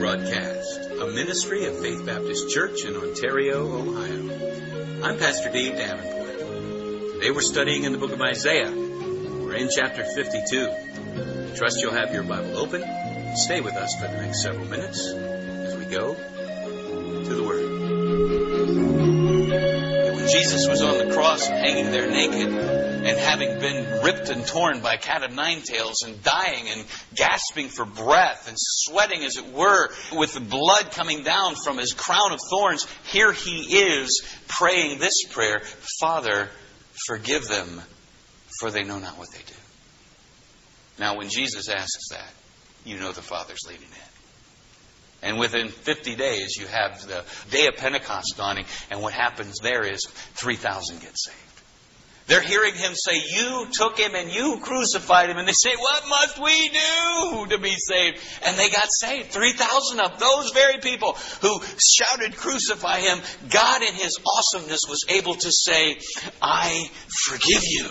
Broadcast, a ministry of Faith Baptist Church in Ontario, Ohio. I'm Pastor Dave Davenport. Today we're studying in the book of Isaiah. We're in chapter 52. I trust you'll have your Bible open. Stay with us for the next several minutes as we go to the Word. When Jesus was on the cross hanging there naked, and having been ripped and torn by a cat of nine tails, and dying and gasping for breath and sweating, as it were, with the blood coming down from his crown of thorns, here he is praying this prayer: Father, forgive them, for they know not what they do. Now, when Jesus asks that, you know the Father's leading it. And within 50 days, you have the day of Pentecost dawning, and what happens there is 3,000 get saved. They're hearing him say, you took him and you crucified him. And they say, what must we do to be saved? And they got saved. 3,000 of those very people who shouted, crucify him. God in his awesomeness was able to say, I forgive you.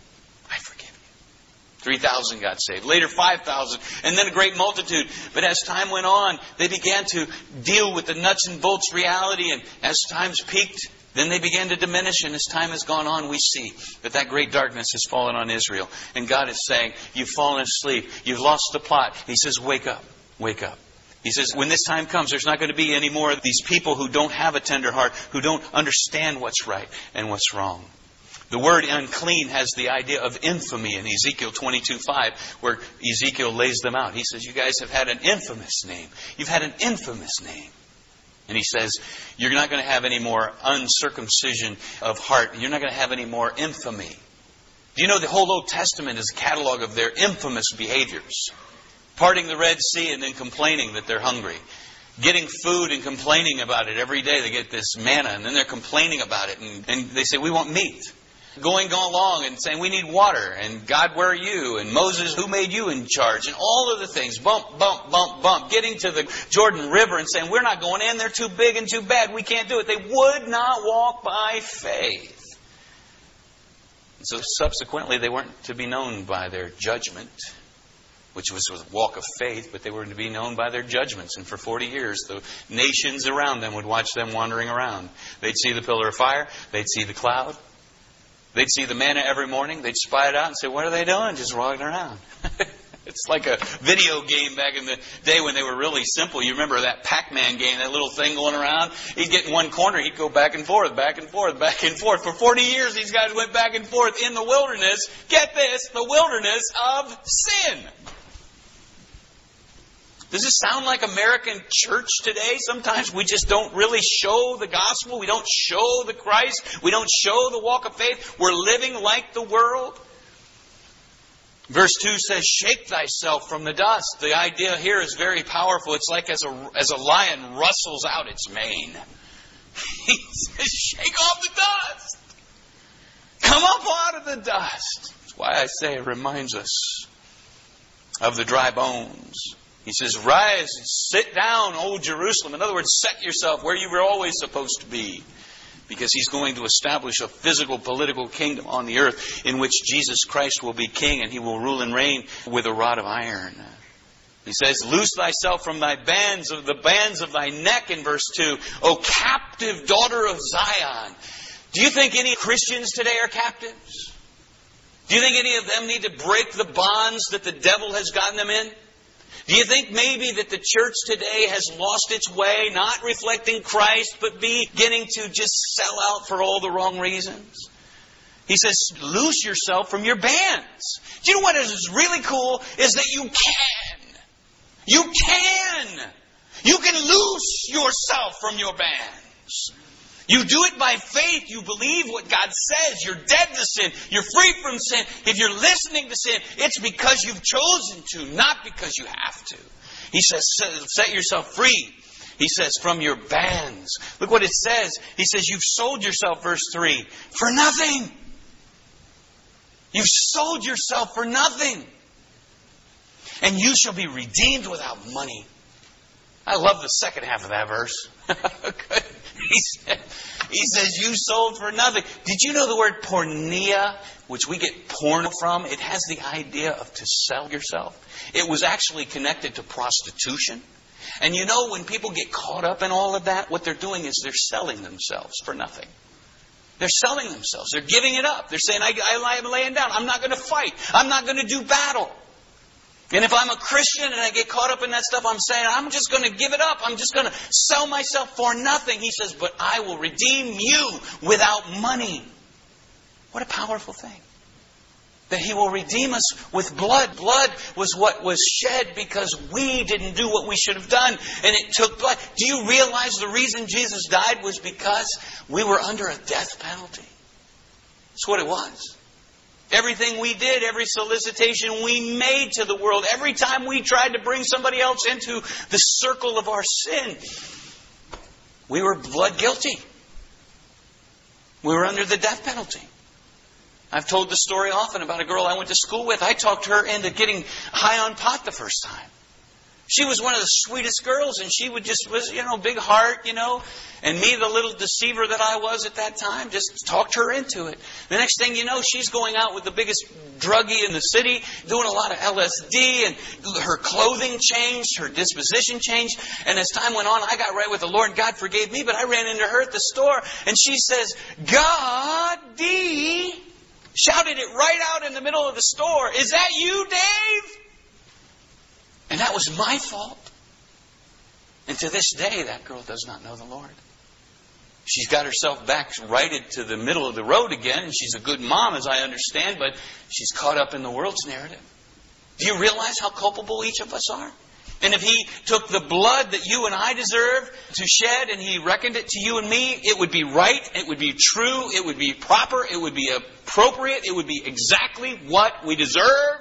I forgive you. 3,000 got saved. Later 5,000. And then a great multitude. But as time went on, they began to deal with the nuts and bolts reality. And as times peaked, then they began to diminish, and as time has gone on, we see that great darkness has fallen on Israel. And God is saying, you've fallen asleep. You've lost the plot. He says, wake up. Wake up. He says, when this time comes, there's not going to be any more of these people who don't have a tender heart, who don't understand what's right and what's wrong. The word unclean has the idea of infamy in Ezekiel 22:5, where Ezekiel lays them out. He says, you guys have had an infamous name. You've had an infamous name. And he says, you're not going to have any more uncircumcision of heart. You're not going to have any more infamy. Do you know the whole Old Testament is a catalog of their infamous behaviors? Parting the Red Sea and then complaining that they're hungry. Getting food and complaining about it every day. They get this manna and then they're complaining about it. And they say, we want meat. Going along and saying, we need water. And God, where are you? And Moses, who made you in charge? And all of the things. Bump, bump, bump, bump. Getting to the Jordan River and saying, we're not going in. They're too big and too bad. We can't do it. They would not walk by faith. And so subsequently, they weren't to be known by their judgment, which was a walk of faith, but they were to be known by their judgments. And for 40 years, the nations around them would watch them wandering around. They'd see the pillar of fire. They'd see the cloud. They'd see the manna every morning. They'd spy it out and say, what are they doing? Just walking around. It's like a video game back in the day when they were really simple. You remember that Pac-Man game, that little thing going around? He'd get in one corner. He'd go back and forth, back and forth, back and forth. For 40 years, these guys went back and forth in the wilderness. Get this, the wilderness of sin. Does it sound like American church today? Sometimes we just don't really show the gospel. We don't show the Christ. We don't show the walk of faith. We're living like the world. Verse 2 says, shake thyself from the dust. The idea here is very powerful. It's like as a lion rustles out its mane. He says, shake off the dust. Come up out of the dust. That's why I say it reminds us of the dry bones. He says, rise and sit down, O Jerusalem. In other words, set yourself where you were always supposed to be. Because he's going to establish a physical, political kingdom on the earth in which Jesus Christ will be king and he will rule and reign with a rod of iron. He says, loose thyself from the bands of thy neck in verse 2. O captive daughter of Zion. Do you think any Christians today are captives? Do you think any of them need to break the bonds that the devil has gotten them in? Do you think maybe that the church today has lost its way, not reflecting Christ, but beginning to just sell out for all the wrong reasons? He says, loose yourself from your bands. Do you know what is really cool? Is that you can. You can. You can loose yourself from your bands. You do it by faith. You believe what God says. You're dead to sin. You're free from sin. If you're listening to sin, it's because you've chosen to, not because you have to. He says, set yourself free. He says, from your bands. Look what it says. He says, you've sold yourself, verse 3, for nothing. You've sold yourself for nothing. And you shall be redeemed without money. I love the second half of that verse. He says, you sold for nothing. Did you know the word porneia, which we get porn from? It has the idea of to sell yourself. It was actually connected to prostitution. And you know, when people get caught up in all of that, what they're doing is they're selling themselves for nothing. They're selling themselves. They're giving it up. They're saying, I'm laying down. I'm not going to fight. I'm not going to do battle. And if I'm a Christian and I get caught up in that stuff, I'm saying, I'm just going to give it up. I'm just going to sell myself for nothing. He says, but I will redeem you without money. What a powerful thing. That He will redeem us with blood. Blood was what was shed because we didn't do what we should have done. And it took blood. Do you realize the reason Jesus died was because we were under a death penalty? That's what it was. Everything we did, every solicitation we made to the world, every time we tried to bring somebody else into the circle of our sin, we were blood guilty. We were under the death penalty. I've told the story often about a girl I went to school with. I talked her into getting high on pot the first time. She was one of the sweetest girls, and she was, big heart, And me, the little deceiver that I was at that time, just talked her into it. The next thing you know, she's going out with the biggest druggie in the city, doing a lot of LSD, and her clothing changed, her disposition changed. And as time went on, I got right with the Lord. God forgave me, but I ran into her at the store, and she says, God, Dee, shouted it right out in the middle of the store. Is that you, Dave? And that was my fault. And to this day, that girl does not know the Lord. She's got herself back righted to the middle of the road again, and she's a good mom, as I understand, but she's caught up in the world's narrative. Do you realize how culpable each of us are? And if He took the blood that you and I deserve to shed, and He reckoned it to you and me, it would be right, it would be true, it would be proper, it would be appropriate, it would be exactly what we deserve.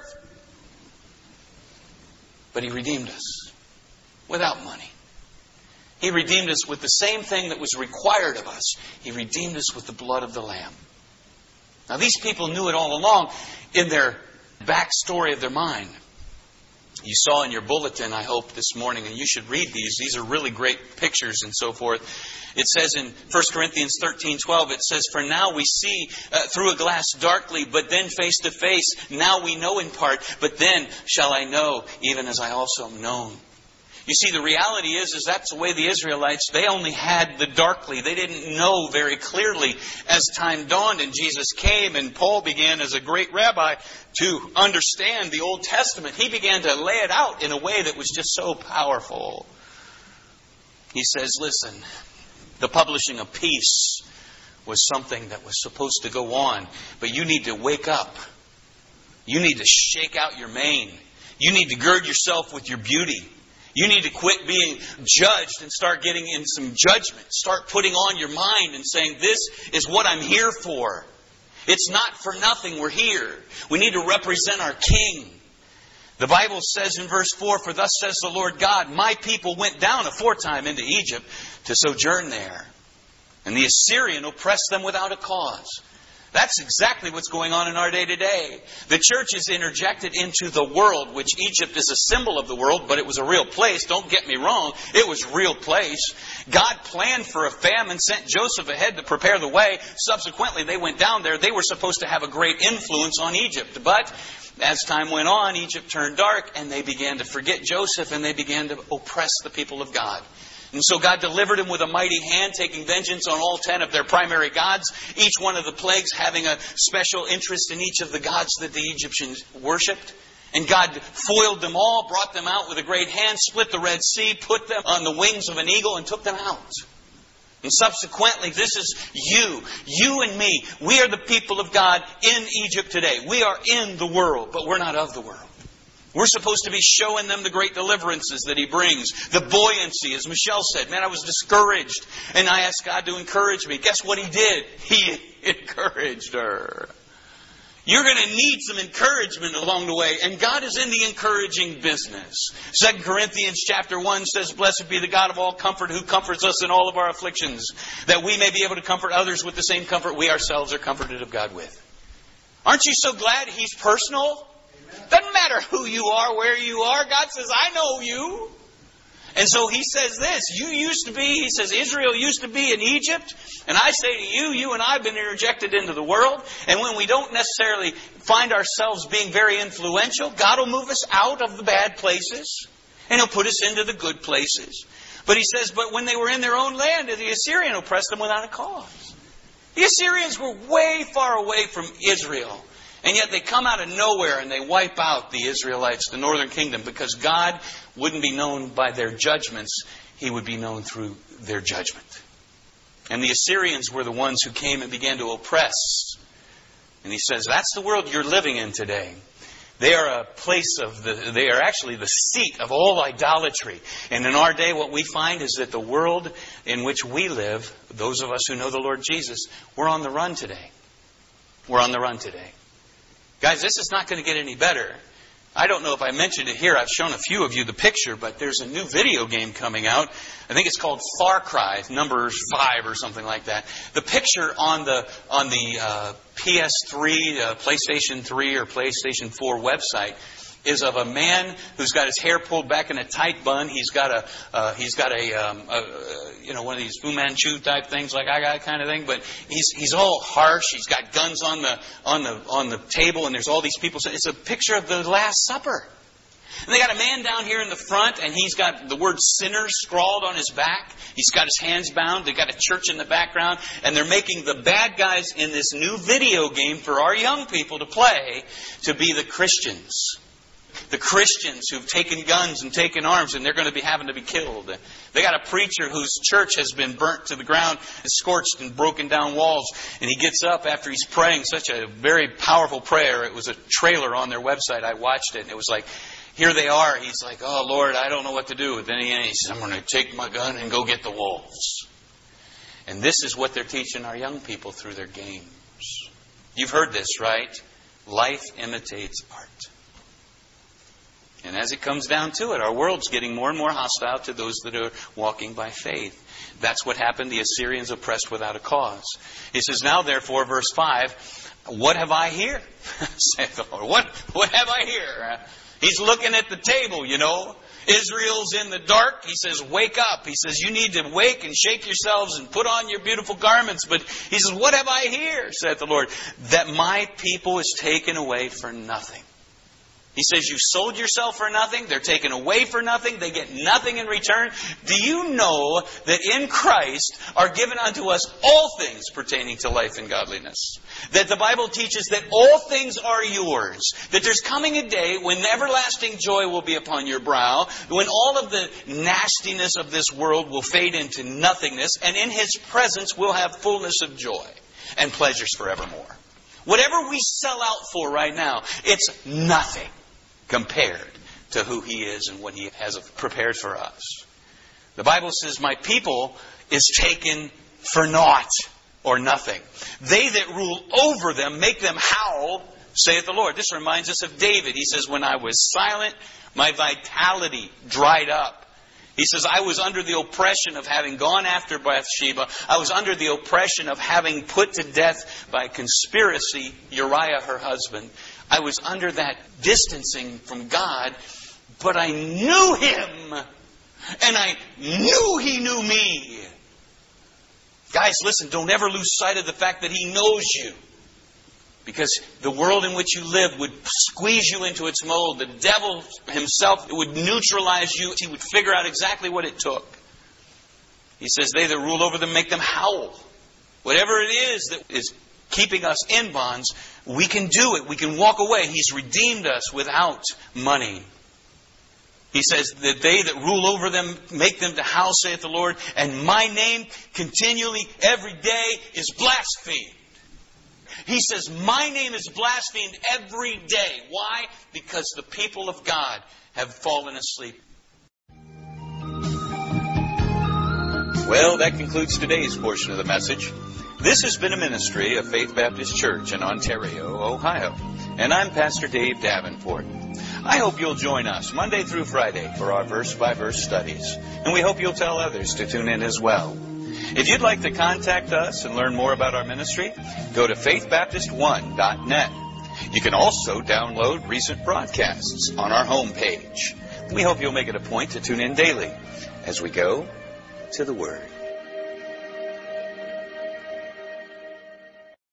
But He redeemed us without money. He redeemed us with the same thing that was required of us. He redeemed us with the blood of the Lamb. Now, these people knew it all along in their backstory of their mind. You saw in your bulletin, I hope, this morning, and you should read these. These are really great pictures and so forth. It says in 1 Corinthians 13:12, it says, for now we see through a glass darkly, but then face to face. Now we know in part, but then shall I know, even as I also am known. You see, the reality is that's the way the Israelites, they only had the darkly. They didn't know very clearly as time dawned and Jesus came and Paul began as a great rabbi to understand the Old Testament. He began to lay it out in a way that was just so powerful. He says, listen, the publishing of peace was something that was supposed to go on, but you need to wake up. You need to shake out your mane. You need to gird yourself with your beauty. You need to quit being judged and start getting in some judgment. Start putting on your mind and saying, this is what I'm here for. It's not for nothing we're here. We need to represent our King. The Bible says in verse 4, for thus says the Lord God, my people went down aforetime into Egypt to sojourn there. And the Assyrian oppressed them without a cause. That's exactly what's going on in our day today. The church is interjected into the world, which Egypt is a symbol of the world, but it was a real place. Don't get me wrong. It was a real place. God planned for a famine, sent Joseph ahead to prepare the way. Subsequently, they went down there. They were supposed to have a great influence on Egypt. But as time went on, Egypt turned dark, and they began to forget Joseph, and they began to oppress the people of God. And so God delivered him with a mighty hand, taking vengeance on all 10 of their primary gods, each one of the plagues having a special interest in each of the gods that the Egyptians worshipped. And God foiled them all, brought them out with a great hand, split the Red Sea, put them on the wings of an eagle, and took them out. And subsequently, this is you and me. We are the people of God in Egypt today. We are in the world, but we're not of the world. We're supposed to be showing them the great deliverances that He brings. The buoyancy, as Michelle said. Man, I was discouraged. And I asked God to encourage me. Guess what He did? He encouraged her. You're going to need some encouragement along the way. And God is in the encouraging business. 2 Corinthians chapter 1 says, blessed be the God of all comfort who comforts us in all of our afflictions, that we may be able to comfort others with the same comfort we ourselves are comforted of God with. Aren't you so glad He's personal? Doesn't matter who you are, where you are. God says, I know you. And so He says this, He says, Israel used to be in Egypt. And I say to you, you and I have been interjected into the world. And when we don't necessarily find ourselves being very influential, God will move us out of the bad places. And He'll put us into the good places. But He says, but when they were in their own land, the Assyrian oppressed them without a cause. The Assyrians were way far away from Israel. And yet they come out of nowhere and they wipe out the Israelites, the northern kingdom, because God wouldn't be known by their judgments. He would be known through their judgment. And the Assyrians were the ones who came and began to oppress. And He says, that's the world you're living in today. They are they are actually the seat of all idolatry. And in our day, what we find is that the world in which we live, those of us who know the Lord Jesus, we're on the run today. We're on the run today. Guys, this is not going to get any better. I don't know if I mentioned it here. I've shown a few of you the picture, but there's a new video game coming out. I think it's called Far Cry, number 5 or something like that. The picture on the PS3, PlayStation 3 or PlayStation 4 website is of a man who's got his hair pulled back in a tight bun. He's got one of these Fu Manchu type things like I got kind of thing, but he's all harsh. He's got guns on the table, and there's all these people. So it's a picture of the Last Supper. And they got a man down here in the front, and he's got the word sinners scrawled on his back. He's got his hands bound. They've got a church in the background, and they're making the bad guys in this new video game for our young people to play to be the Christians. The Christians who've taken guns and taken arms, and they're going to be having to be killed. They got a preacher whose church has been burnt to the ground, scorched and broken down walls. And he gets up after he's praying such a very powerful prayer. It was a trailer on their website. I watched it, and it was like, here they are. He's like, oh, Lord, I don't know what to do. But then he says, I'm going to take my gun and go get the wolves. And this is what they're teaching our young people through their games. You've heard this, right? Life imitates art. And as it comes down to it, our world's getting more and more hostile to those that are walking by faith. That's what happened. The Assyrians oppressed without a cause. He says, now therefore, verse 5, what have I here? saith the Lord. What have I here? He's looking at the table, you know. Israel's in the dark. He says, wake up. He says, you need to wake and shake yourselves and put on your beautiful garments. But he says, what have I here? saith the Lord. That my people is taken away for nothing. He says, you sold yourself for nothing. They're taken away for nothing. They get nothing in return. Do you know that in Christ are given unto us all things pertaining to life and godliness? That the Bible teaches that all things are yours. That there's coming a day when everlasting joy will be upon your brow. When all of the nastiness of this world will fade into nothingness. And in His presence we'll have fullness of joy and pleasures forevermore. Whatever we sell out for right now, it's nothing compared to who He is and what He has prepared for us. The Bible says, my people is taken for naught or nothing. They that rule over them make them howl, saith the Lord. This reminds us of David. He says, when I was silent, my vitality dried up. He says, I was under the oppression of having gone after Bathsheba. I was under the oppression of having put to death by conspiracy Uriah, her husband. I was under that distancing from God, but I knew Him, and I knew He knew me. Guys, listen, don't ever lose sight of the fact that He knows you. Because the world in which you live would squeeze you into its mold. The devil himself would neutralize you. He would figure out exactly what it took. He says, they that rule over them make them howl. Whatever it is that is keeping us in bonds, we can do it. We can walk away. He's redeemed us without money. He says that they that rule over them make them to howl, saith the Lord, and my name continually every day is blasphemed. He says, my name is blasphemed every day. Why? Because the people of God have fallen asleep. Well, that concludes today's portion of the message. This has been a ministry of Faith Baptist Church in Ontario, Ohio. And I'm Pastor Dave Davenport. I hope you'll join us Monday through Friday for our verse-by-verse studies. And we hope you'll tell others to tune in as well. If you'd like to contact us and learn more about our ministry, go to faithbaptist1.net. You can also download recent broadcasts on our homepage. We hope you'll make it a point to tune in daily as we go to the Word.